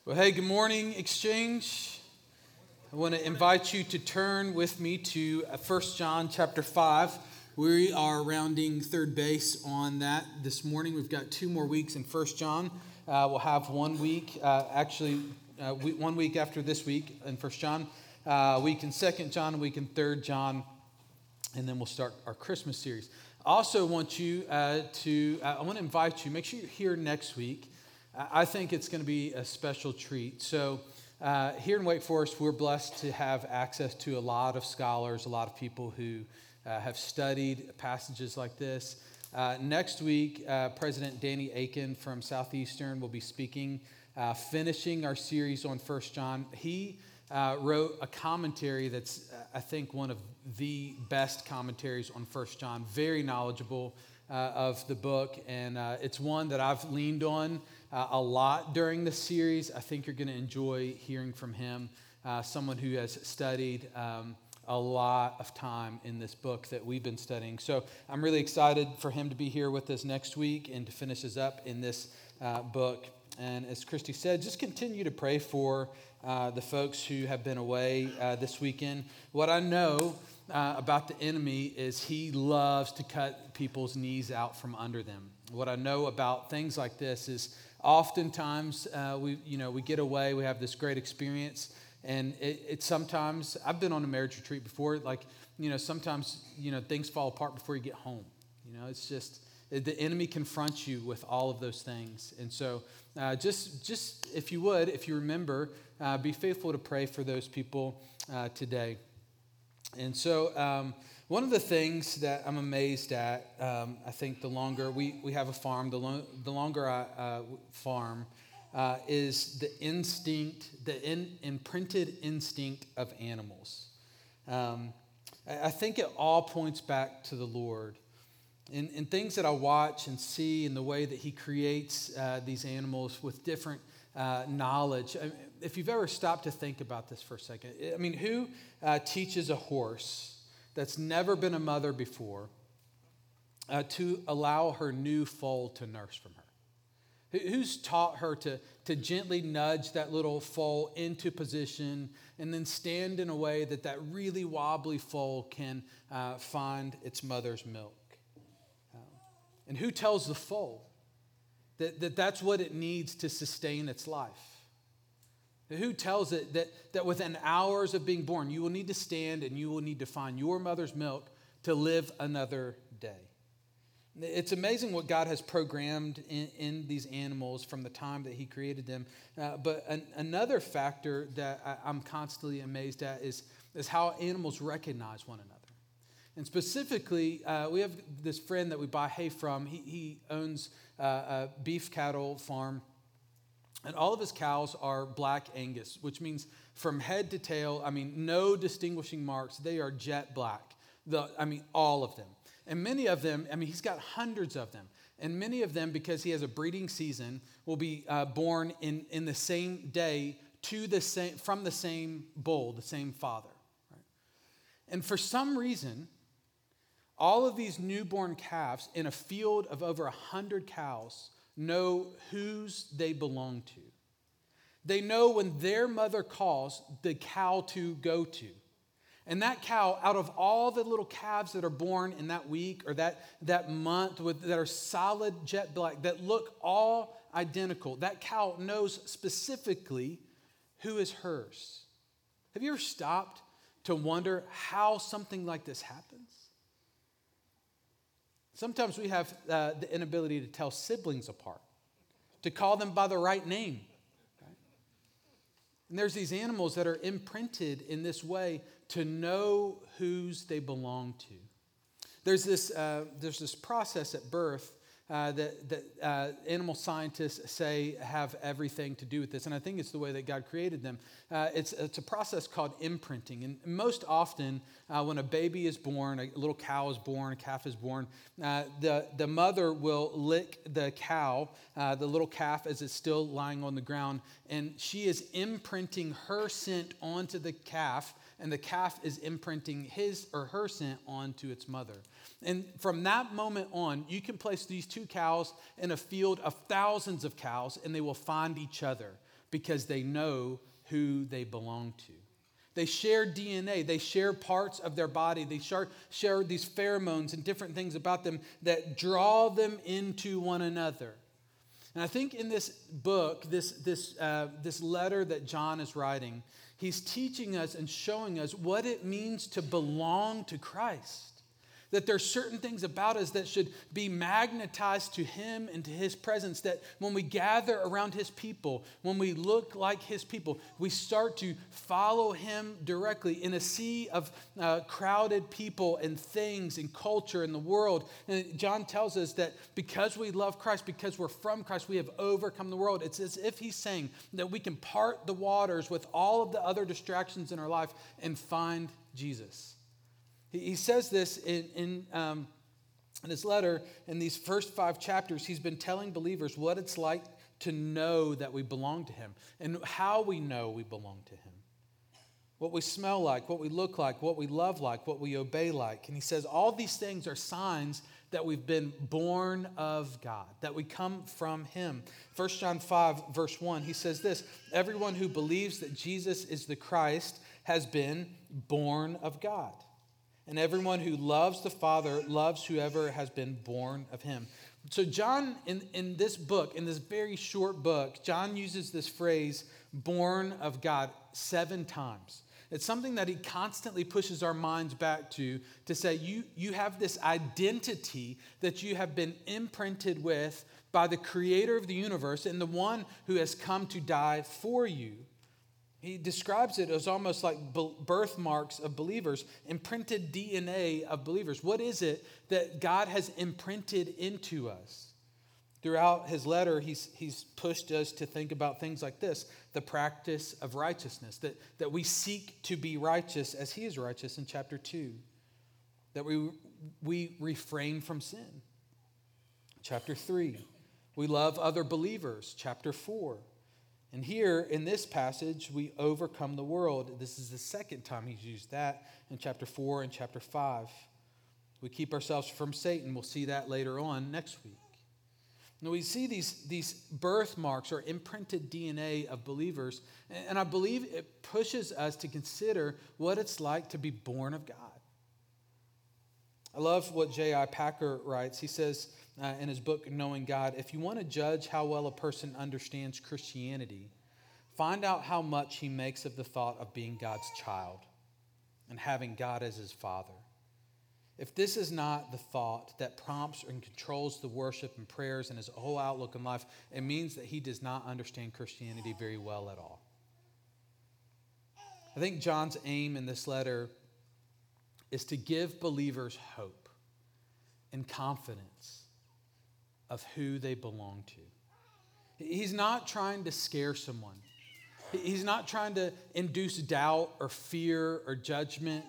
Well, hey, good morning, Exchange. I want to invite you to turn with me to 1 John chapter 5. We are rounding third base on that this morning. We've got 2 more weeks in 1 John. We'll have 1 week, 1 week after this week in 1 John, a week in 2 John, a week in 3 John, and then we'll start our Christmas series. I also want you I want to invite you, make sure you're here next week. I think it's going to be a special treat. So here in Wake Forest, we're blessed to have access to a lot of scholars, a lot of people who have studied passages like this. Next week, President Danny Akin from Southeastern will be speaking, finishing our series on 1 John. He wrote a commentary that's, I think, one of the best commentaries on 1 John, very knowledgeable of the book, and it's one that I've leaned on a lot during this series. I think you're going to enjoy hearing from him, someone who has studied a lot of time in this book that we've been studying. So I'm really excited for him to be here with us next week and to finish us up in this book. And as Christy said, just continue to pray for the folks who have been away this weekend. What I know about the enemy is he loves to cut people's knees out from under them. What I know about things like this is oftentimes we get away, we have this great experience, and it sometimes, I've been on a marriage retreat before, sometimes things fall apart before you get home. It's just the enemy confronts you with all of those things. And so just if you remember, be faithful to pray for those people today. And so one of the things that I'm amazed at, I think the longer we have a farm, the longer I farm, is the instinct, the imprinted instinct of animals. I think it all points back to the Lord. In things that I watch and see in the way that he creates these animals with different knowledge. If you've ever stopped to think about this for a second, who teaches a horse that's never been a mother before to allow her new foal to nurse from her? Who's taught her to gently nudge that little foal into position and then stand in a way that really wobbly foal can find its mother's milk? And who tells the foal that's what it needs to sustain its life? Who tells it that within hours of being born, you will need to stand and you will need to find your mother's milk to live another day? It's amazing what God has programmed in these animals from the time that he created them. But another factor that I'm constantly amazed at is how animals recognize one another. And specifically, we have this friend that we buy hay from. He owns a beef cattle farm. And all of his cows are black Angus, which means from head to tail, no distinguishing marks. They are jet black, all of them. And many of them, he's got hundreds of them. And many of them, because he has a breeding season, will be born in the same day from the same bull, the same father. Right? And for some reason, all of these newborn calves in a field of over 100 cows know whose they belong to. They know when their mother calls the cow to go to. And that cow, out of all the little calves that are born in that week or that month that are solid jet black, that look all identical, that cow knows specifically who is hers. Have you ever stopped to wonder how something like this happens? Sometimes we have the inability to tell siblings apart, to call them by the right name. Right? And there's these animals that are imprinted in this way to know whose they belong to. There's this process at birth that animal scientists say have everything to do with this, and I think it's the way that God created them. It's a process called imprinting, and most often when a baby is born, a little cow is born, a calf is born, the mother will lick the cow, the little calf, as it's still lying on the ground, and she is imprinting her scent onto the calf, and the calf is imprinting his or her scent onto its mother. And from that moment on, you can place these two cows in a field of thousands of cows, and they will find each other because they know who they belong to. They share DNA. They share parts of their body. They share these pheromones and different things about them that draw them into one another. And I think in this book, this letter that John is writing, he's teaching us and showing us what it means to belong to Christ. That there's certain things about us that should be magnetized to him and to his presence, that when we gather around his people, when we look like his people, we start to follow him directly in a sea of crowded people and things and culture in the world. And John tells us that because we love Christ, because we're from Christ, we have overcome the world. It's as if he's saying that we can part the waters with all of the other distractions in our life and find Jesus. He says this in his letter. In these first 5 chapters, he's been telling believers what it's like to know that we belong to him and how we know we belong to him. What we smell like, what we look like, what we love like, what we obey like. And he says all these things are signs that we've been born of God, that we come from him. 1 John 5, verse 1, he says this: everyone who believes that Jesus is the Christ has been born of God. And everyone who loves the Father loves whoever has been born of him. So John, in this book, in this very short book, John uses this phrase, born of God, 7 times. It's something that he constantly pushes our minds back to say, you have this identity that you have been imprinted with by the creator of the universe and the one who has come to die for you. He describes it as almost like birthmarks of believers, imprinted DNA of believers. What is it that God has imprinted into us? Throughout his letter, he's pushed us to think about things like this: the practice of righteousness, that we seek to be righteous as he is righteous in chapter 2, that we refrain from sin. Chapter 3, we love other believers. Chapter 4. And here in this passage, we overcome the world. This is the second time he's used that in chapter 4 and chapter 5. We keep ourselves from Satan. We'll see that later on next week. Now we see these birthmarks or imprinted DNA of believers, and I believe it pushes us to consider what it's like to be born of God. I love what J.I. Packer writes. He says in his book, Knowing God, if you want to judge how well a person understands Christianity, find out how much he makes of the thought of being God's child and having God as his father. If this is not the thought that prompts and controls the worship and prayers and his whole outlook in life, it means that he does not understand Christianity very well at all. I think John's aim in this letter is to give believers hope and confidence of who they belong to. He's not trying to scare someone. He's not trying to induce doubt or fear or judgment.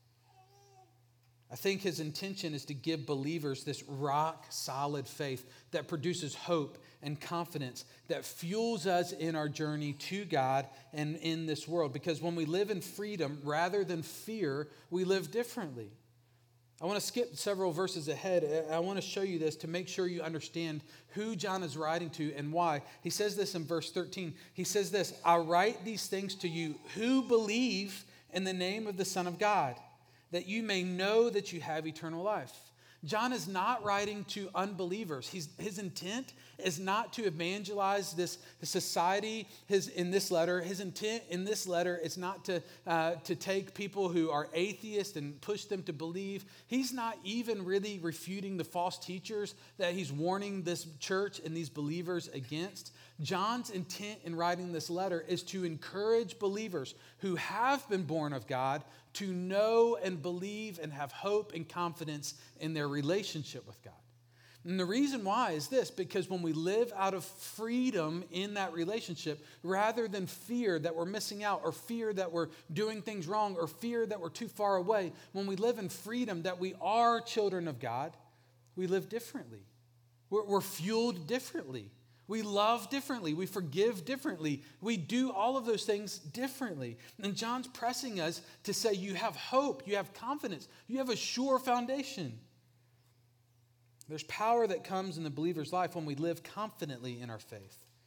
I think his intention is to give believers this rock-solid faith that produces hope and confidence that fuels us in our journey to God and in this world. Because when we live in freedom rather than fear, we live differently. I want to skip several verses ahead. I want to show you this to make sure you understand who John is writing to and why. He says this in verse 13. He says this: I write these things to you who believe in the name of the Son of God, that you may know that you have eternal life. John is not writing to unbelievers. His intent is not to evangelize this society. In this letter, his intent in this letter is not to take people who are atheists and push them to believe. He's not even really refuting the false teachers that he's warning this church and these believers against. John's intent in writing this letter is to encourage believers who have been born of God to know and believe and have hope and confidence in their relationship with God. And the reason why is this: because when we live out of freedom in that relationship, rather than fear that we're missing out or fear that we're doing things wrong or fear that we're too far away, when we live in freedom that we are children of God, we live differently. We're fueled differently. We love differently. We forgive differently. We do all of those things differently. And John's pressing us to say you have hope, you have confidence, you have a sure foundation. There's power that comes in the believer's life when we live confidently in our faith.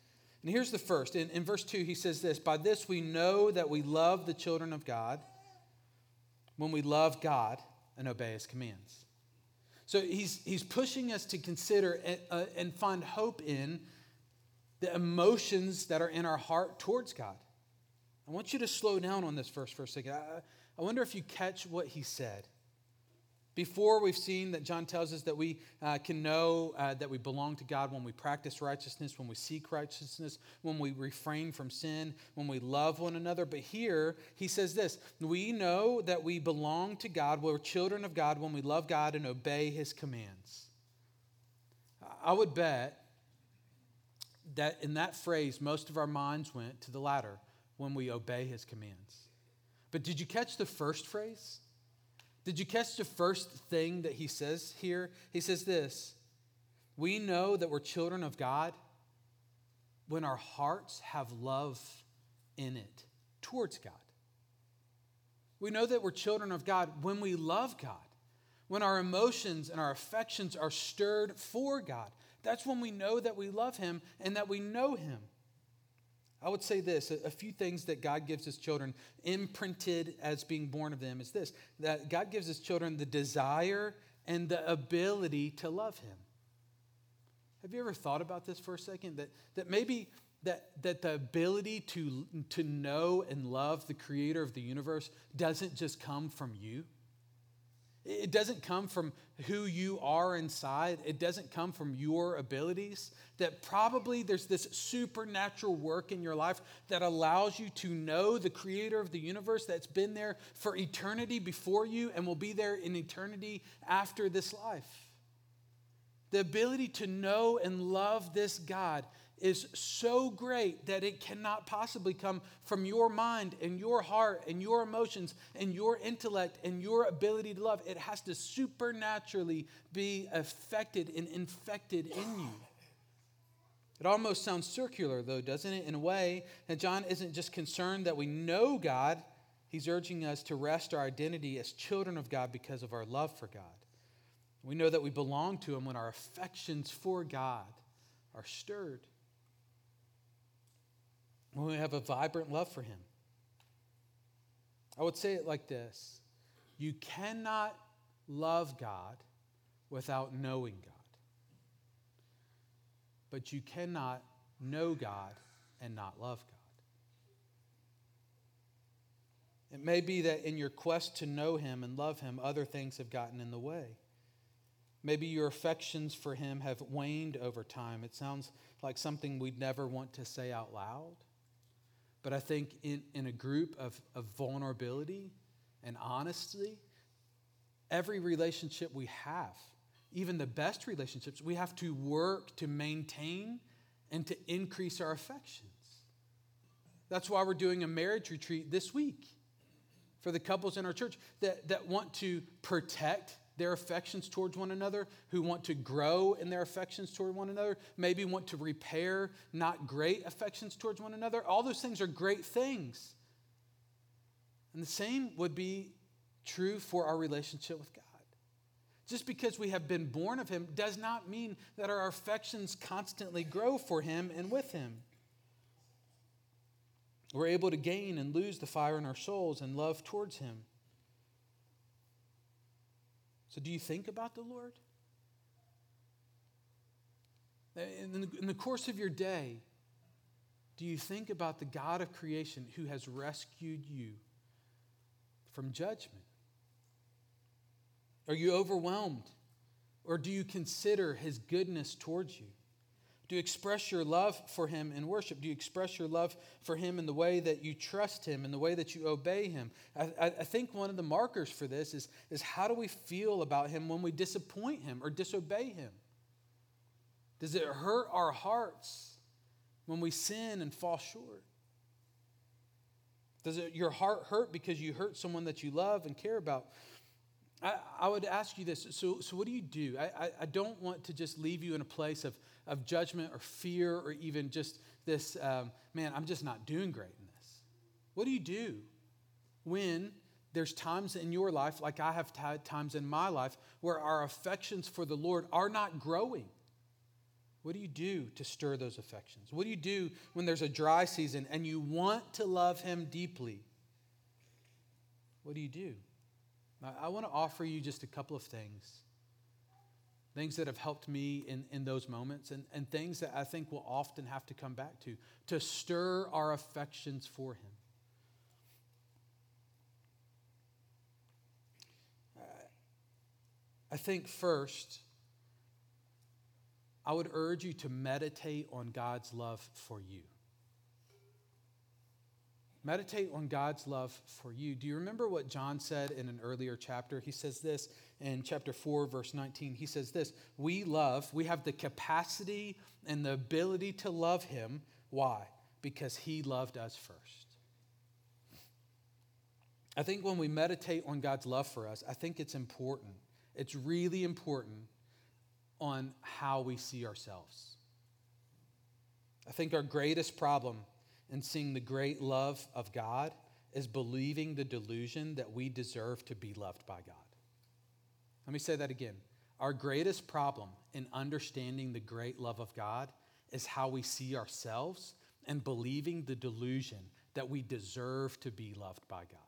And here's the first. In verse 2, he says this, by this we know that we love the children of God when we love God and obey his commands. So he's pushing us to consider and find hope in the emotions that are in our heart towards God. I want you to slow down on this verse for a second. I wonder if you catch what he said. Before, we've seen that John tells us that we can know that we belong to God when we practice righteousness, when we seek righteousness, when we refrain from sin, when we love one another. But here, he says this, we know that we belong to God, we're children of God when we love God and obey his commands. I would bet that in that phrase, most of our minds went to the latter, when we obey his commands. But did you catch the first phrase? Did you catch the first thing that he says here? He says this, we know that we're children of God when our hearts have love in it towards God. We know that we're children of God when we love God, when our emotions and our affections are stirred for God. That's when we know that we love him and that we know him. I would say this, a few things that God gives his children imprinted as being born of them is this, that God gives his children the desire and the ability to love him. Have you ever thought about this for a second? That maybe that the ability to know and love the creator of the universe doesn't just come from you. It doesn't come from who you are inside. It doesn't come from your abilities. That probably there's this supernatural work in your life that allows you to know the creator of the universe that's been there for eternity before you and will be there in eternity after this life. The ability to know and love this God is so great that it cannot possibly come from your mind and your heart and your emotions and your intellect and your ability to love. It has to supernaturally be affected and infected in you. It almost sounds circular, though, doesn't it? In a way, that John isn't just concerned that we know God. He's urging us to rest our identity as children of God because of our love for God. We know that we belong to him when our affections for God are stirred. When we have a vibrant love for him. I would say it like this. You cannot love God without knowing God. But you cannot know God and not love God. It may be that in your quest to know him and love him, other things have gotten in the way. Maybe your affections for him have waned over time. It sounds like something we'd never want to say out loud. But I think in a group of vulnerability and honesty, every relationship we have, even the best relationships, we have to work to maintain and to increase our affections. That's why we're doing a marriage retreat this week for the couples in our church that want to protect their affections towards one another, who want to grow in their affections toward one another, maybe want to repair not great affections towards one another. All those things are great things. And the same would be true for our relationship with God. Just because we have been born of him does not mean that our affections constantly grow for him and with him. We're able to gain and lose the fire in our souls and love towards him. So do you think about the Lord? In the course of your day, do you think about the God of creation who has rescued you from judgment? Are you overwhelmed? Or do you consider his goodness towards you? Do you express your love for him in worship? Do you express your love for him in the way that you trust him, in the way that you obey him? I think one of the markers for this is how do we feel about him when we disappoint him or disobey him? Does it hurt our hearts when we sin and fall short? Does your heart hurt because you hurt someone that you love and care about? I would ask you this. So what do you do? I don't want to just leave you in a place of judgment or fear or even just this, man, I'm just not doing great in this. What do you do when there's times in your life, like I have had times in my life, where our affections for the Lord are not growing? What do you do to stir those affections? What do you do when there's a dry season and you want to love him deeply? What do you do? I want to offer you just a couple of things that have helped me in those moments, and things that I think we'll often have to come back to stir our affections for him. I think first, I would urge you to meditate on God's love for you. Meditate on God's love for you. Do you remember what John said in an earlier chapter? He says this in chapter 4, verse 19. He says this, we have the capacity and the ability to love him. Why? Because he loved us first. I think when we meditate on God's love for us, I think it's important. It's really important on how we see ourselves. I think our greatest problem in seeing the great love of God is believing the delusion that we deserve to be loved by God. Let me say that again. Our greatest problem in understanding the great love of God is how we see ourselves and believing the delusion that we deserve to be loved by God.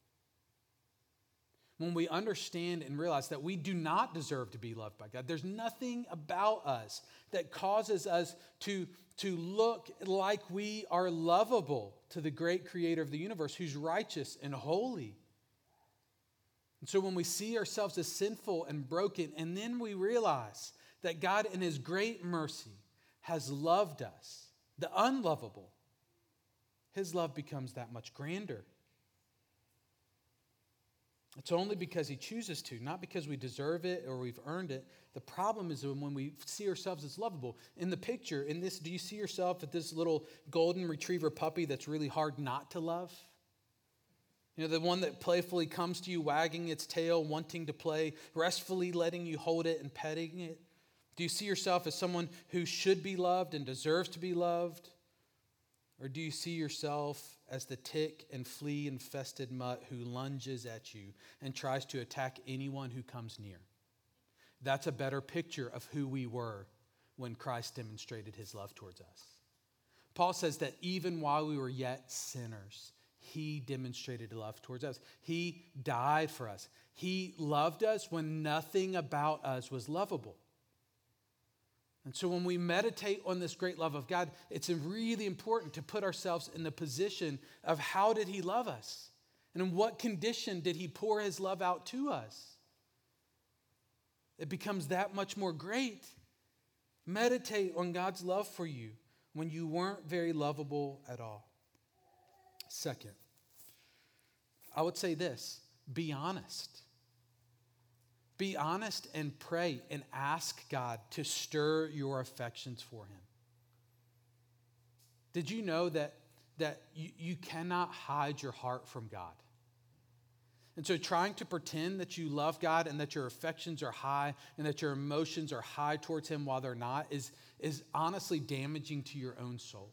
When we understand and realize that we do not deserve to be loved by God, there's nothing about us that causes us to look like we are lovable to the great creator of the universe who's righteous and holy. And so when we see ourselves as sinful and broken, and then we realize that God in his great mercy has loved us, the unlovable, his love becomes that much grander. It's only because he chooses to, not because we deserve it or we've earned it. The problem is when we see ourselves as lovable. In the picture, in this, do you see yourself at this little golden retriever puppy that's really hard not to love? You know, the one that playfully comes to you, wagging its tail, wanting to play, restfully letting you hold it and petting it? Do you see yourself as someone who should be loved and deserves to be loved? Or do you see yourself as the tick and flea infested mutt who lunges at you and tries to attack anyone who comes near? That's a better picture of who we were when Christ demonstrated his love towards us. Paul says that even while we were yet sinners, he demonstrated love towards us. He died for us. He loved us when nothing about us was lovable. And so when we meditate on this great love of God, it's really important to put ourselves in the position of how did he love us? And in what condition did he pour his love out to us? It becomes that much more great. Meditate on God's love for you when you weren't very lovable at all. Second, I would say this, be honest. Be honest and pray and ask God to stir your affections for him. Did you know that you cannot hide your heart from God? And so trying to pretend that you love God and that your affections are high and that your emotions are high towards him while they're not is honestly damaging to your own soul.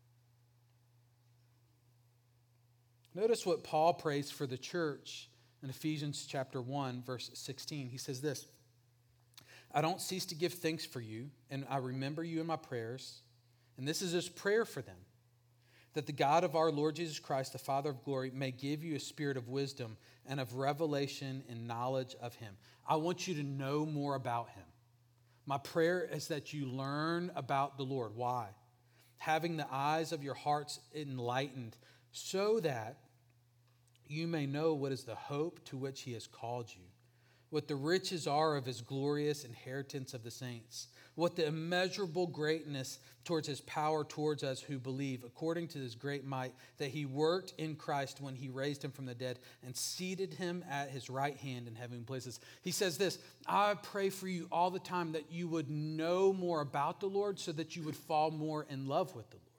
Notice what Paul prays for the church in Ephesians chapter 1, verse 16. He says this, I don't cease to give thanks for you, and I remember you in my prayers. And this is his prayer for them, that the God of our Lord Jesus Christ, the Father of glory, may give you a spirit of wisdom and of revelation and knowledge of him. I want you to know more about him. My prayer is that you learn about the Lord. Why? Having the eyes of your hearts enlightened, so that you may know what is the hope to which he has called you, what the riches are of his glorious inheritance of the saints, what the immeasurable greatness towards his power towards us who believe, according to his great might, that he worked in Christ when he raised him from the dead and seated him at his right hand in heavenly places. He says this, I pray for you all the time that you would know more about the Lord so that you would fall more in love with the Lord.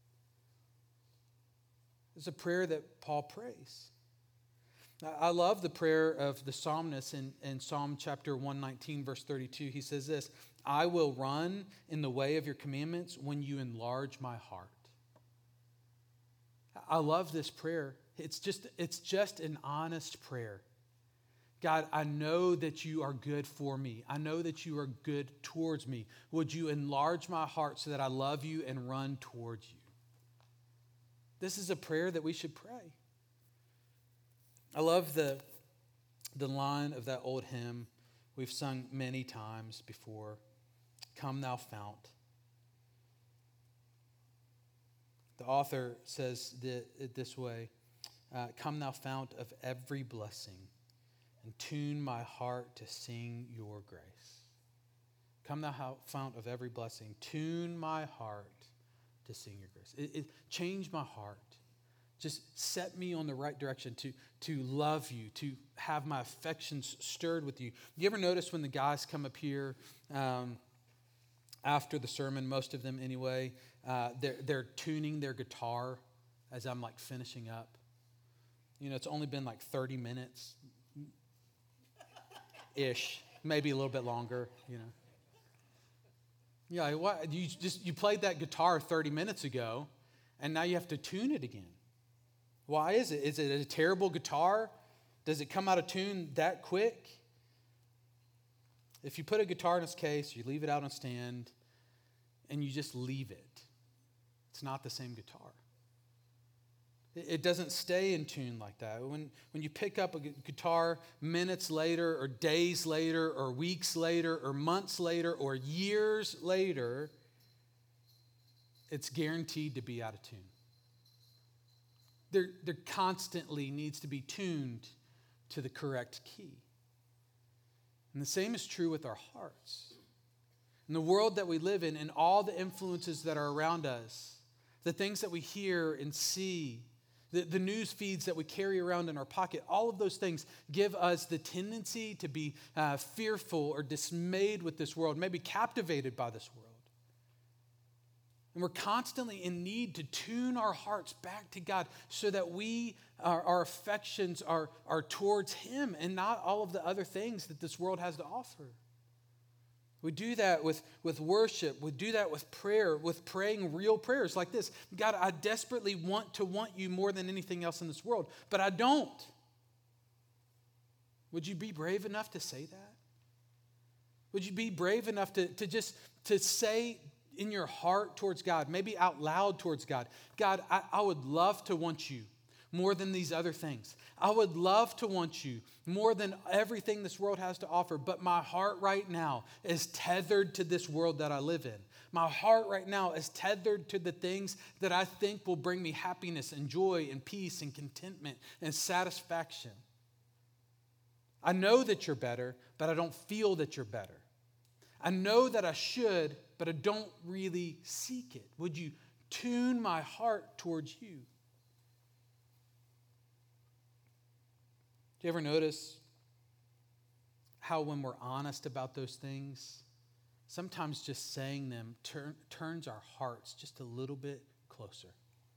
It's a prayer that Paul prays. I love the prayer of the psalmist in Psalm chapter 119, verse 32. He says this, I will run in the way of your commandments when you enlarge my heart. I love this prayer. It's just an honest prayer. God, I know that you are good for me. I know that you are good towards me. Would you enlarge my heart so that I love you and run towards you? This is a prayer that we should pray. I love the line of that old hymn we've sung many times before, "Come thou fount." The author says it this way, "Come thou fount of every blessing, and tune my heart to sing your grace." Come thou fount of every blessing, tune my heart to sing your grace. Change my heart. Just set me on the right direction to love you, to have my affections stirred with you. You ever notice when the guys come up here after the sermon, most of them anyway, they're tuning their guitar as I'm like finishing up? You know, it's only been like 30 minutes ish, maybe a little bit longer, you know. Yeah, what you played that guitar 30 minutes ago, and now you have to tune it again. Why is it? Is it a terrible guitar? Does it come out of tune that quick? If you put a guitar in its case, you leave it out on stand, and you just leave it, it's not the same guitar. It doesn't stay in tune like that. When you pick up a guitar minutes later, or days later, or weeks later, or months later, or years later, it's guaranteed to be out of tune. There constantly needs to be tuned to the correct key. And the same is true with our hearts. In the world that we live in, and all the influences that are around us, the things that we hear and see, the news feeds that we carry around in our pocket, all of those things give us the tendency to be fearful or dismayed with this world, maybe captivated by this world. And we're constantly in need to tune our hearts back to God so that our affections are towards Him and not all of the other things that this world has to offer. We do that with worship. We do that with prayer, with praying real prayers like this. God, I desperately want you more than anything else in this world, but I don't. Would you be brave enough to say that? Would you be brave enough to say in your heart towards God, maybe out loud towards God, God, I would love to want you more than these other things. I would love to want you more than everything this world has to offer, but my heart right now is tethered to this world that I live in. My heart right now is tethered to the things that I think will bring me happiness and joy and peace and contentment and satisfaction. I know that you're better, but I don't feel that you're better. I know that I should, but I don't really seek it. Would you tune my heart towards you? Do you ever notice how when we're honest about those things, sometimes just saying them turns our hearts just a little bit closer?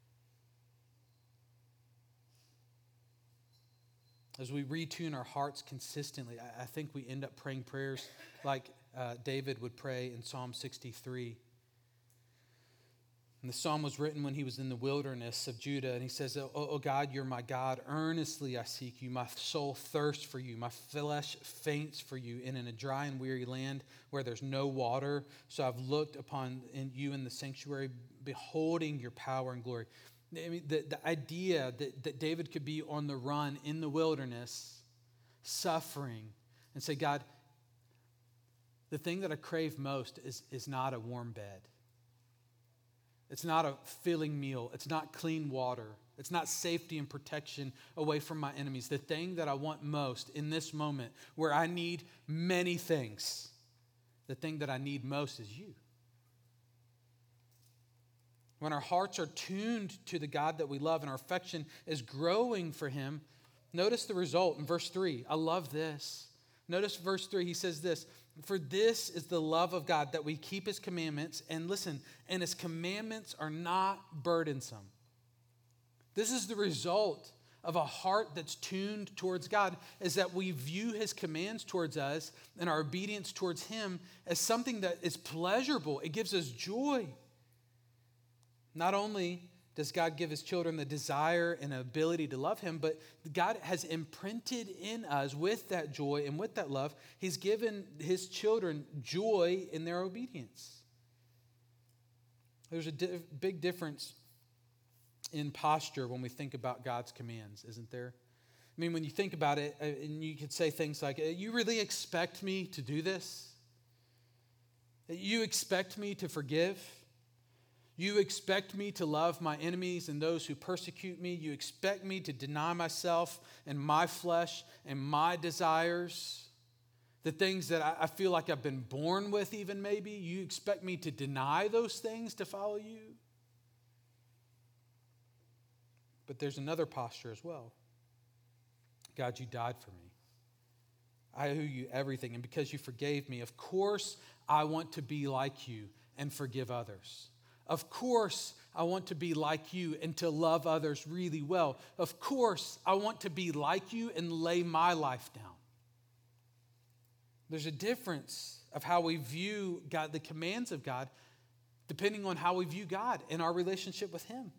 As we retune our hearts consistently, I think we end up praying prayers like David would pray in Psalm 63. And the psalm was written when he was in the wilderness of Judah. And he says, oh God, you're my God. Earnestly I seek you. My soul thirsts for you. My flesh faints for you in a dry and weary land where there's no water. So I've looked upon you in the sanctuary, beholding your power and glory. I mean, the idea that David could be on the run in the wilderness, suffering, and say, God, the thing that I crave most is not a warm bed. It's not a filling meal. It's not clean water. It's not safety and protection away from my enemies. The thing that I want most in this moment where I need many things, the thing that I need most is you. When our hearts are tuned to the God that we love and our affection is growing for Him, notice the result in verse 3. I love this. Notice verse 3, he says this, for this is the love of God, that we keep His commandments, and listen, and His commandments are not burdensome. This is the result of a heart that's tuned towards God, is that we view His commands towards us and our obedience towards Him as something that is pleasurable. It gives us joy. Not only does God give his children the desire and ability to love him, but God has imprinted in us with that joy and with that love, he's given his children joy in their obedience. There's a big difference in posture when we think about God's commands, isn't there? I mean, when you think about it, and you could say things like, you really expect me to do this? You expect me to forgive? You expect me to love my enemies and those who persecute me? You expect me to deny myself and my flesh and my desires? The things that I feel like I've been born with even maybe? You expect me to deny those things to follow you? But there's another posture as well. God, you died for me. I owe you everything. And because you forgave me, of course, I want to be like you and forgive others. Of course, I want to be like you and to love others really well. Of course, I want to be like you and lay my life down. There's a difference of how we view God, the commands of God, depending on how we view God and our relationship with him.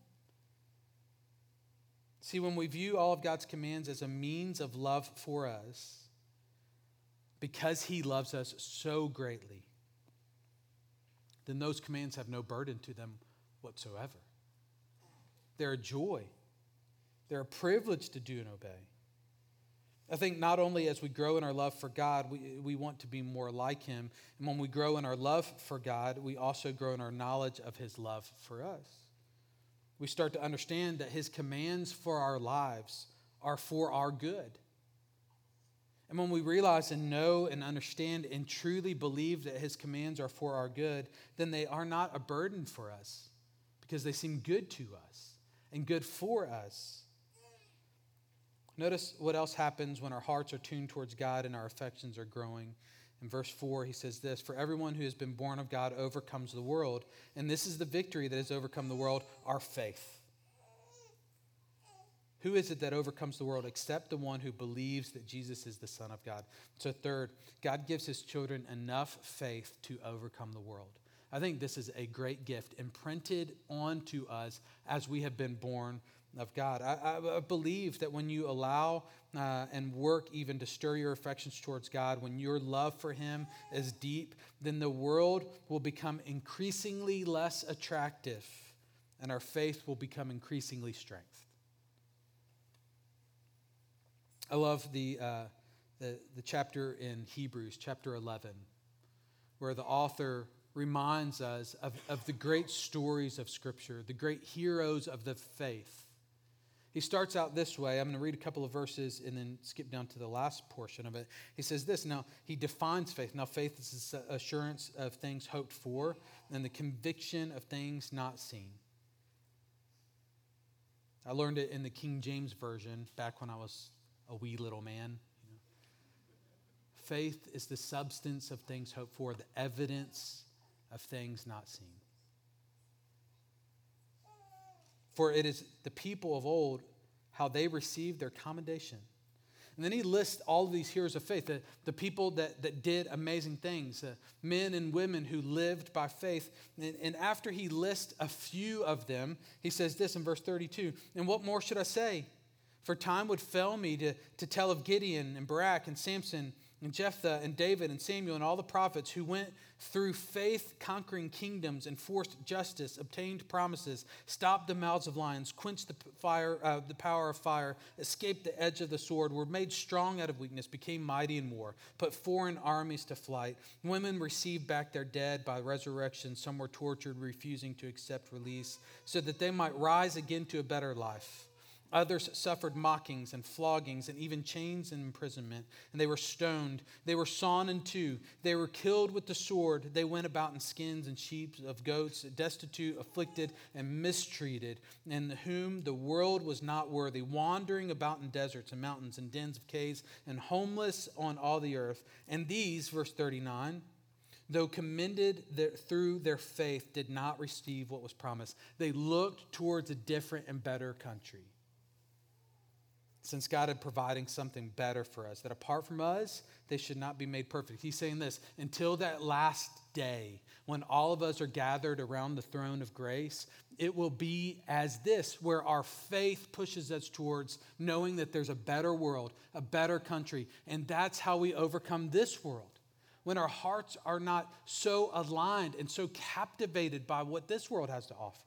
See, when we view all of God's commands as a means of love for us, because he loves us so greatly, then those commands have no burden to them whatsoever. They're a joy. They're a privilege to do and obey. I think not only as we grow in our love for God, we want to be more like him. And when we grow in our love for God, we also grow in our knowledge of his love for us. We start to understand that his commands for our lives are for our good. And when we realize and know and understand and truly believe that his commands are for our good, then they are not a burden for us because they seem good to us and good for us. Notice what else happens when our hearts are tuned towards God and our affections are growing. In verse 4, he says this, "For everyone who has been born of God overcomes the world, and this is the victory that has overcome the world, our faith." Who is it that overcomes the world except the one who believes that Jesus is the Son of God? So third, God gives his children enough faith to overcome the world. I think this is a great gift imprinted onto us as we have been born of God. I believe that when you allow and work even to stir your affections towards God, when your love for him is deep, then the world will become increasingly less attractive and our faith will become increasingly strengthened. I love the chapter in Hebrews, chapter 11, where the author reminds us of the great stories of Scripture, the great heroes of the faith. He starts out this way. I'm going to read a couple of verses and then skip down to the last portion of it. He says this, now he defines faith. Now faith is the assurance of things hoped for and the conviction of things not seen. I learned it in the King James Version back when I was a wee little man. Faith is the substance of things hoped for, the evidence of things not seen. For it is the people of old, how they received their commendation. And then he lists all of these heroes of faith, the people that did amazing things, men and women who lived by faith. And after he lists a few of them, he says this in verse 32, "And what more should I say? For time would fail me to tell of Gideon and Barak and Samson and Jephthah and David and Samuel and all the prophets who went through faith, conquering kingdoms, enforced justice, obtained promises, stopped the mouths of lions, quenched the power of fire, escaped the edge of the sword, were made strong out of weakness, became mighty in war, put foreign armies to flight. Women received back their dead by resurrection. Some were tortured, refusing to accept release, so that they might rise again to a better life. Others suffered mockings and floggings and even chains and imprisonment. And they were stoned. They were sawn in two. They were killed with the sword. They went about in skins and sheep of goats, destitute, afflicted, and mistreated, and whom the world was not worthy, wandering about in deserts and mountains and dens of caves, and homeless on all the earth. And these," verse 39, "though commended through their faith, did not receive what was promised. They looked towards a different and better country." since God had providing something better for us, that apart from us, they should not be made perfect. He's saying this, until that last day, when all of us are gathered around the throne of grace, it will be as this, where our faith pushes us towards knowing that there's a better world, a better country, and that's how we overcome this world. When our hearts are not so aligned and so captivated by what this world has to offer.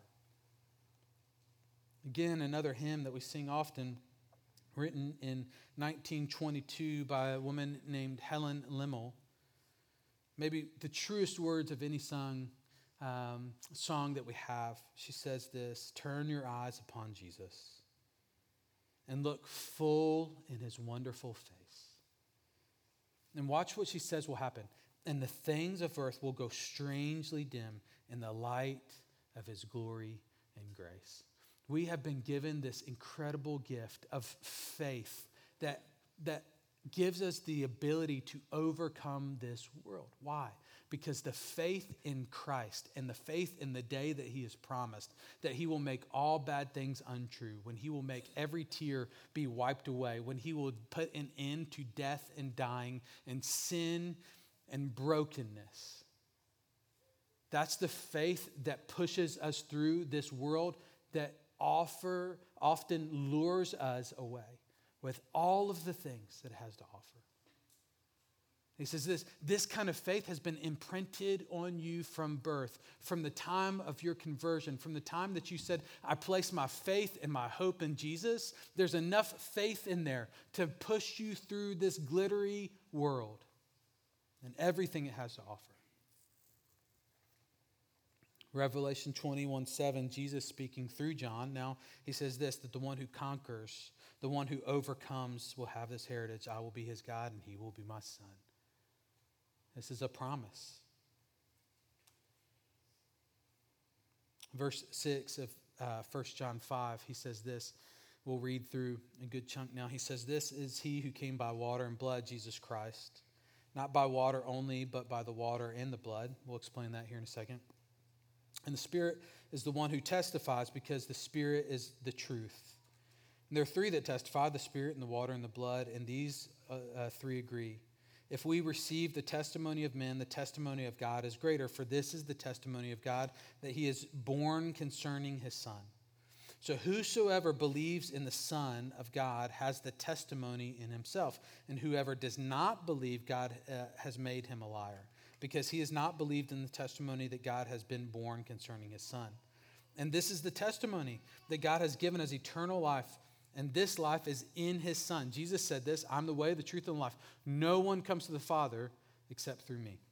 Again, another hymn that we sing often, written in 1922 by a woman named Helen Lemmel. Maybe the truest words of any song that we have. She says this, turn your eyes upon Jesus and look full in his wonderful face. And watch what she says will happen. And the things of earth will go strangely dim in the light of his glory and grace. We have been given this incredible gift of faith that gives us the ability to overcome this world. Why? Because the faith in Christ and the faith in the day that he has promised, that he will make all bad things untrue, when he will make every tear be wiped away, when he will put an end to death and dying and sin and brokenness. That's the faith that pushes us through this world that often lures us away with all of the things that it has to offer. He says this kind of faith has been imprinted on you from birth, from the time of your conversion, from the time that you said, I place my faith and my hope in Jesus. There's enough faith in there to push you through this glittery world and everything it has to offer. Revelation 21:7, Jesus speaking through John. Now he says this, that the one who conquers, the one who overcomes will have this heritage. I will be his God and he will be my son. This is a promise. Verse 6 of 1 John 5, he says this. We'll read through a good chunk now. He says, this is he who came by water and blood, Jesus Christ. Not by water only, but by the water and the blood. We'll explain that here in a second. And the Spirit is the one who testifies, because the Spirit is the truth. And there are three that testify, the Spirit and the water and the blood, and these three agree. If we receive the testimony of men, the testimony of God is greater, for this is the testimony of God, that he is born concerning his Son. So whosoever believes in the Son of God has the testimony in himself, and whoever does not believe, God has made him a liar, because he has not believed in the testimony that God has been born concerning his Son. And this is the testimony, that God has given us eternal life, and this life is in his Son. Jesus said this, I'm the way, the truth, and the life. No one comes to the Father except through me.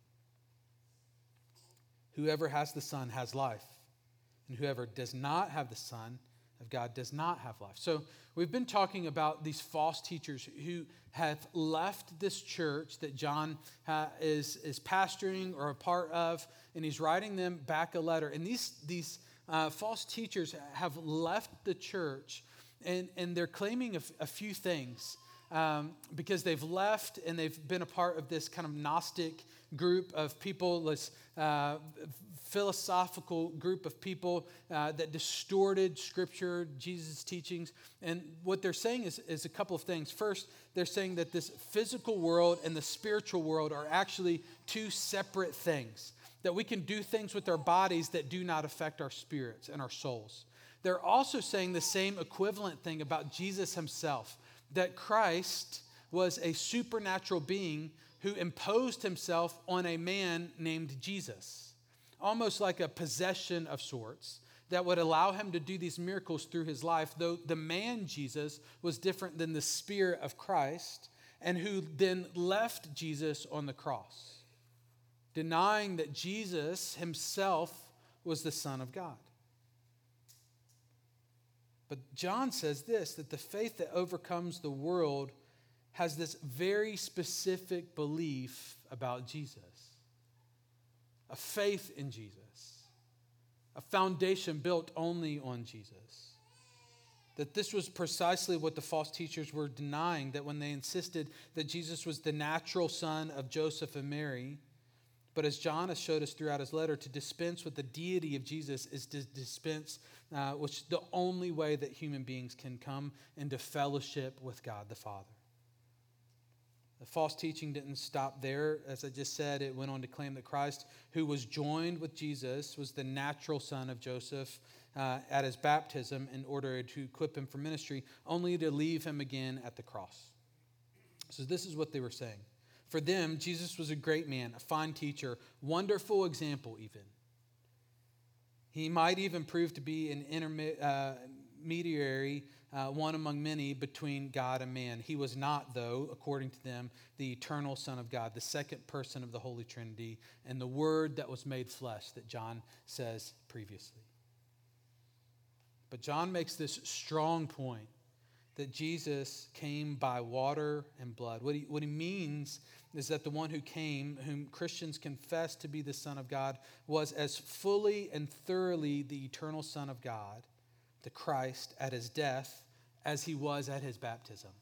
Whoever has the Son has life, and whoever does not have the Son of God does not have life. So we've been talking about these false teachers who have left this church that John is pastoring or a part of, and he's writing them back a letter. And these false teachers have left the church, and they're claiming a few things because they've left and they've been a part of this kind of Gnostic group of people, this philosophical group of people that distorted Scripture, Jesus' teachings. And what they're saying is a couple of things. First, they're saying that this physical world and the spiritual world are actually two separate things, that we can do things with our bodies that do not affect our spirits and our souls. They're also saying the same equivalent thing about Jesus himself, that Christ was a supernatural being who imposed himself on a man named Jesus, almost like a possession of sorts that would allow him to do these miracles through his life, though the man Jesus was different than the Spirit of Christ, and who then left Jesus on the cross, denying that Jesus himself was the Son of God. But John says this, that the faith that overcomes the world has this very specific belief about Jesus, a faith in Jesus, a foundation built only on Jesus. That this was precisely what the false teachers were denying, that when they insisted that Jesus was the natural son of Joseph and Mary. But as John has showed us throughout his letter, to dispense with the deity of Jesus is to dispense which is the only way that human beings can come into fellowship with God the Father. The false teaching didn't stop there. As I just said, it went on to claim that Christ, who was joined with Jesus, was the natural son of Joseph at his baptism in order to equip him for ministry, only to leave him again at the cross. So this is what they were saying. For them, Jesus was a great man, a fine teacher, wonderful example even. He might even prove to be an intermediary, one among many, between God and man. He was not, though, according to them, the eternal Son of God, the second person of the Holy Trinity, and the Word that was made flesh that John says previously. But John makes this strong point that Jesus came by water and blood. What he means is that the one who came, whom Christians confess to be the Son of God, was as fully and thoroughly the eternal Son of God, the Christ, at his death as he was at his baptism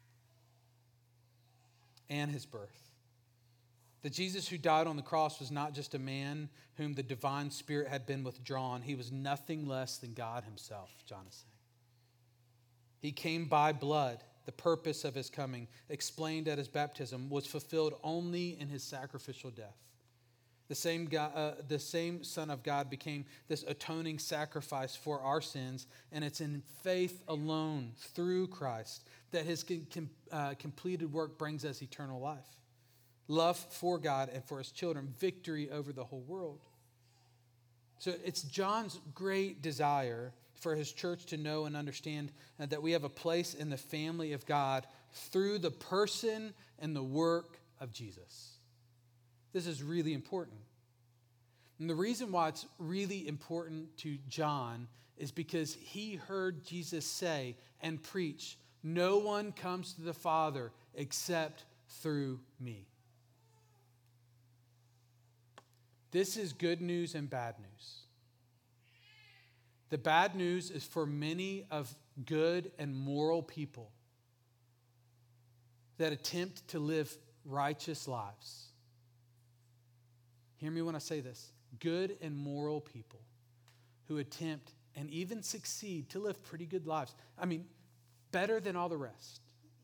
and his birth. The Jesus who died on the cross was not just a man whom the divine Spirit had been withdrawn. He was nothing less than God himself, John is saying. He came by blood. The purpose of his coming, explained at his baptism, was fulfilled only in his sacrificial death. The same Son of God became this atoning sacrifice for our sins, and it's in faith alone, through Christ, that his completed work brings us eternal life, love for God and for his children, victory over the whole world. So it's John's great desire for his church to know and understand that we have a place in the family of God through the person and the work of Jesus. This is really important. And the reason why it's really important to John is because he heard Jesus say and preach, "No one comes to the Father except through me." This is good news and bad news. The bad news is for many of good and moral people that attempt to live righteous lives. Hear me when I say this. Good and moral people who attempt and even succeed to live pretty good lives. I mean, better than all the rest.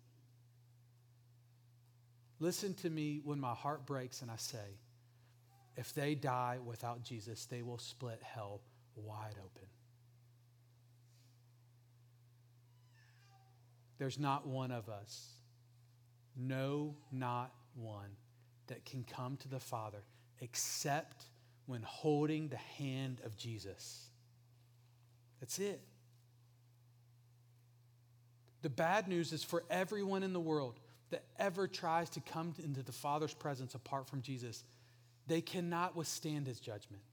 Listen to me when my heart breaks and I say, if they die without Jesus, they will split hell wide open. There's not one of us, no, not one, that can come to the Father except when holding the hand of Jesus. That's it. The bad news is for everyone in the world that ever tries to come into the Father's presence apart from Jesus, they cannot withstand his judgment.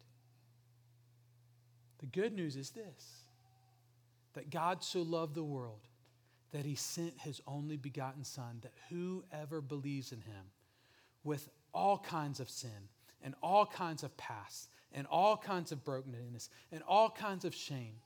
The good news is this, that God so loved the world that he sent his only begotten Son, that whoever believes in him, with all kinds of sin and all kinds of past and all kinds of brokenness and all kinds of shame,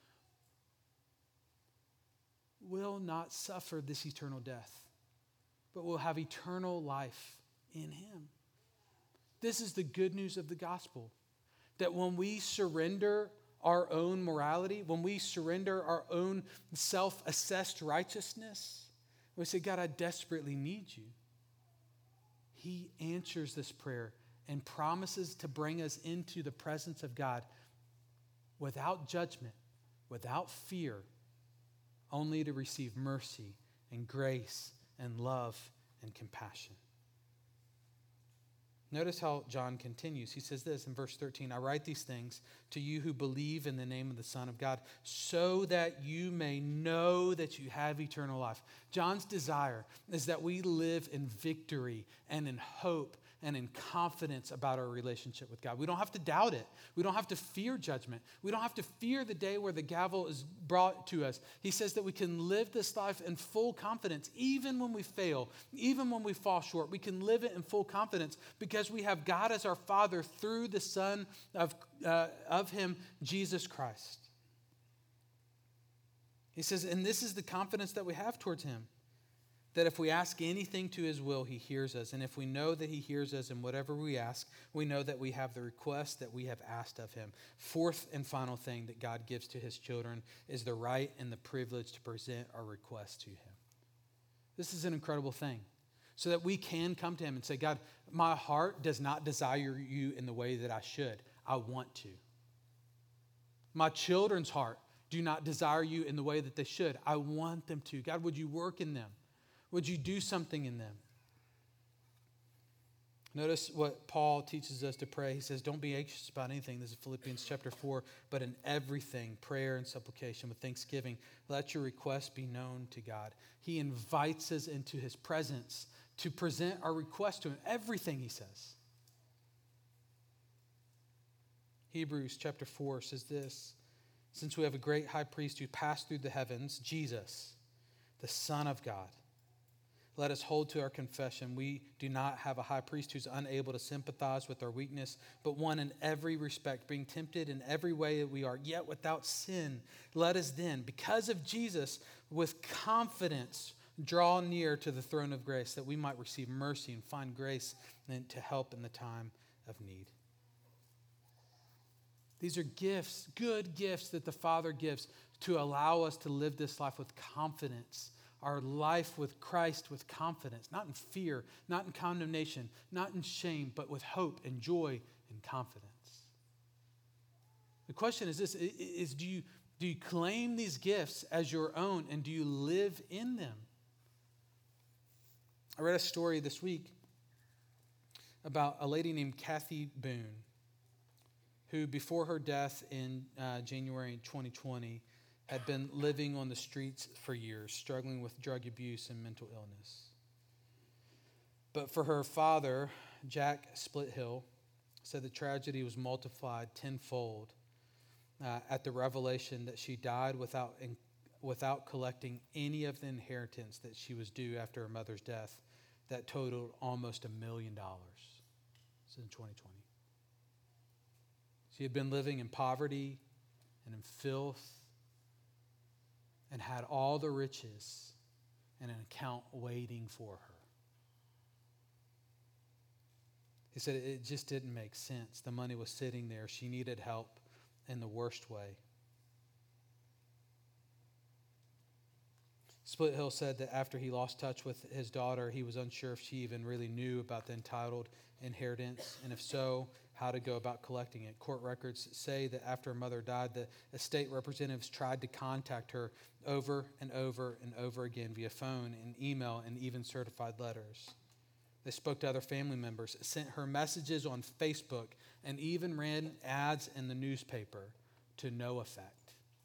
will not suffer this eternal death, but will have eternal life in him. This is the good news of the gospel, that when we surrender our own morality, when we surrender our own self-assessed righteousness, we say, God, I desperately need you. He answers this prayer and promises to bring us into the presence of God without judgment, without fear, only to receive mercy and grace and love and compassion. Notice how John continues. He says this in verse 13, I write these things to you who believe in the name of the Son of God, so that you may know that you have eternal life. John's desire is that we live in victory and in hope and in confidence about our relationship with God. We don't have to doubt it. We don't have to fear judgment. We don't have to fear the day where the gavel is brought to us. He says that we can live this life in full confidence, even when we fail, even when we fall short. We can live it in full confidence because we have God as our Father through the Son of him, Jesus Christ. He says, and this is the confidence that we have towards him, that if we ask anything to his will, he hears us. And if we know that he hears us in whatever we ask, we know that we have the request that we have asked of him. Fourth and final thing that God gives to his children is the right and the privilege to present our request to him. This is an incredible thing. So that we can come to him and say, God, my heart does not desire you in the way that I should. I want to. My children's heart do not desire you in the way that they should. I want them to. God, would you work in them? Would you do something in them? Notice what Paul teaches us to pray. He says, don't be anxious about anything. This is Philippians chapter 4. But in everything, prayer and supplication with thanksgiving, let your requests be known to God. He invites us into his presence to present our request to him. Everything, he says. Hebrews chapter 4 says this, since we have a great high priest who passed through the heavens, Jesus, the Son of God, let us hold to our confession. We do not have a high priest who's unable to sympathize with our weakness, but one in every respect, being tempted in every way that we are, yet without sin. Let us then, because of Jesus, with confidence, draw near to the throne of grace, that we might receive mercy and find grace and to help in the time of need. These are gifts, good gifts that the Father gives to allow us to live this life with confidence. Our life with Christ with confidence, not in fear, not in condemnation, not in shame, but with hope and joy and confidence. The question is this, do you claim these gifts as your own and do you live in them? I read a story this week about a lady named Kathy Boone, who before her death in January 2020, had been living on the streets for years, struggling with drug abuse and mental illness. But for her father, Jack Splithill, said the tragedy was multiplied tenfold at the revelation that she died without collecting any of the inheritance that she was due after her mother's death that totaled almost $1 million. This is in 2020. She had been living in poverty and in filth and had all the riches and an account waiting for her. He said it just didn't make sense. The money was sitting there. She needed help in the worst way. Splithill said that after he lost touch with his daughter, he was unsure if she even really knew about the entitled inheritance, and if so, how to go about collecting it. Court records say that after her mother died, the estate representatives tried to contact her over and over and over again via phone and email and even certified letters. They spoke to other family members, sent her messages on Facebook, and even ran ads in the newspaper to no effect.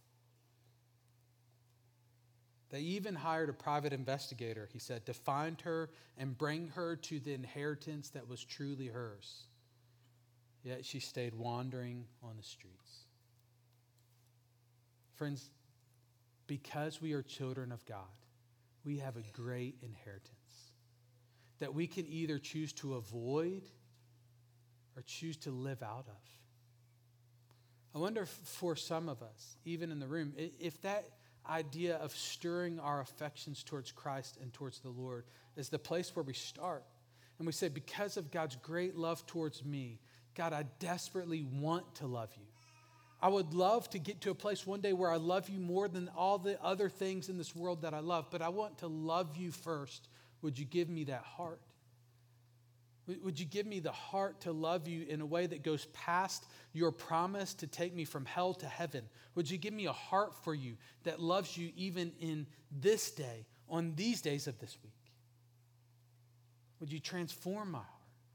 They even hired a private investigator, he said, to find her and bring her to the inheritance that was truly hers. Yet she stayed wandering on the streets. Friends, because we are children of God, we have a great inheritance that we can either choose to avoid or choose to live out of. I wonder if for some of us, even in the room, if that idea of stirring our affections towards Christ and towards the Lord is the place where we start. And we say, because of God's great love towards me, God, I desperately want to love you. I would love to get to a place one day where I love you more than all the other things in this world that I love, but I want to love you first. Would you give me that heart? Would you give me the heart to love you in a way that goes past your promise to take me from hell to heaven? Would you give me a heart for you that loves you even in this day, on these days of this week? Would you transform my heart?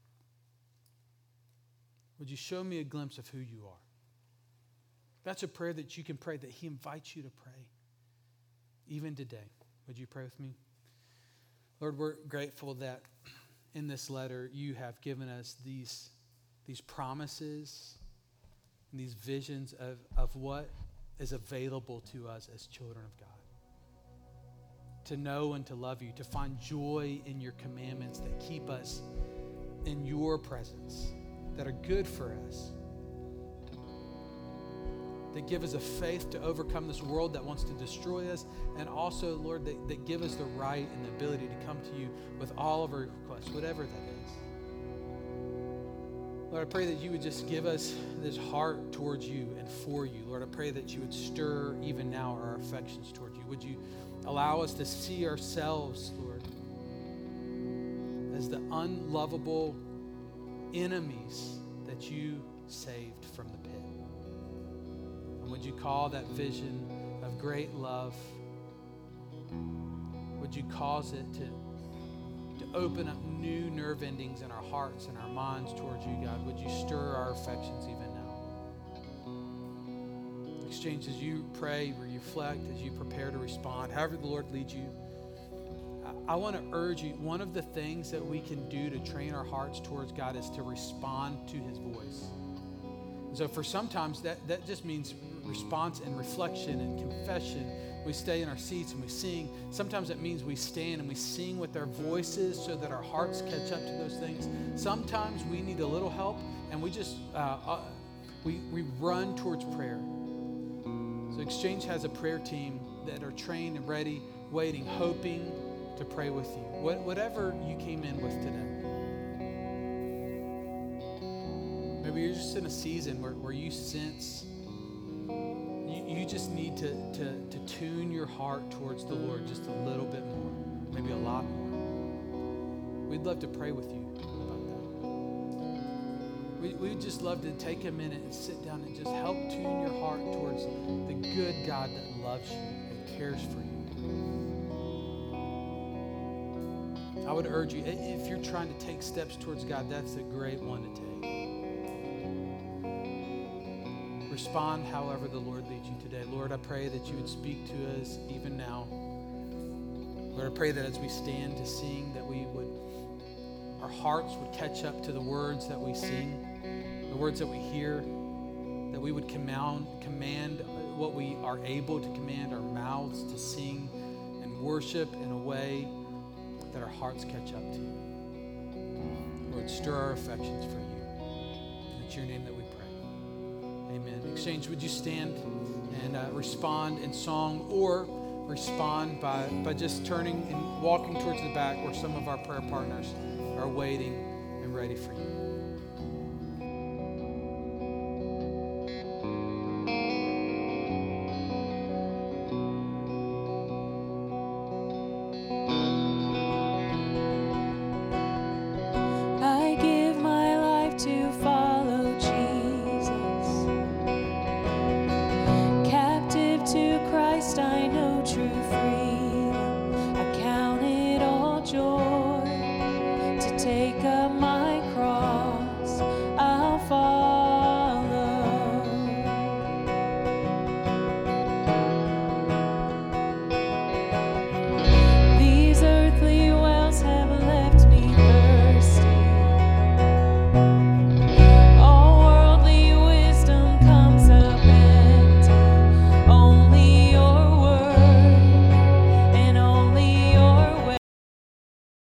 Would you show me a glimpse of who you are? That's a prayer that you can pray, that he invites you to pray, even today. Would you pray with me? Lord, we're grateful that in this letter, you have given us these promises and these visions of what is available to us as children of God. To know and to love you, to find joy in your commandments that keep us in your presence, that are good for us. that give us a faith to overcome this world that wants to destroy us, and also, Lord, that give us the right and the ability to come to you with all of our requests, whatever that is. Lord, I pray that you would just give us this heart towards you and for you. Lord, I pray that you would stir even now our affections towards you. Would you allow us to see ourselves, Lord, as the unlovable enemies that you saved from the pit? And would you call that vision of great love, would you cause it to open up new nerve endings in our hearts and our minds towards you, God? Would you stir our affections even now? Exchange, as you pray, reflect, as you prepare to respond, however the Lord leads you, I want to urge you, one of the things that we can do to train our hearts towards God is to respond to his voice. And so for sometimes that just means response and reflection and confession. We stay in our seats and we sing. Sometimes it means we stand and we sing with our voices so that our hearts catch up to those things. Sometimes we need a little help and we just, we run towards prayer. So Exchange has a prayer team that are trained and ready, waiting, hoping to pray with you. Whatever you came in with today. Maybe you're just in a season where you sense you just need to tune your heart towards the Lord just a little bit more, maybe a lot more. We'd love to pray with you about that. We'd just love to take a minute and sit down and just help tune your heart towards the good God that loves you and cares for you. I would urge you, if you're trying to take steps towards God, that's a great one to take. Respond however the Lord leads you today. Lord, I pray that you would speak to us even now. Lord, I pray that as we stand to sing, that our hearts would catch up to the words that we sing, the words that we hear, that we would command what we are able to command our mouths to sing and worship in a way that our hearts catch up to you. Lord, stir our affections for you. It's your name that we pray. Amen. Exchange, would you stand and respond in song, or respond by just turning and walking towards the back where some of our prayer partners are waiting and ready for you.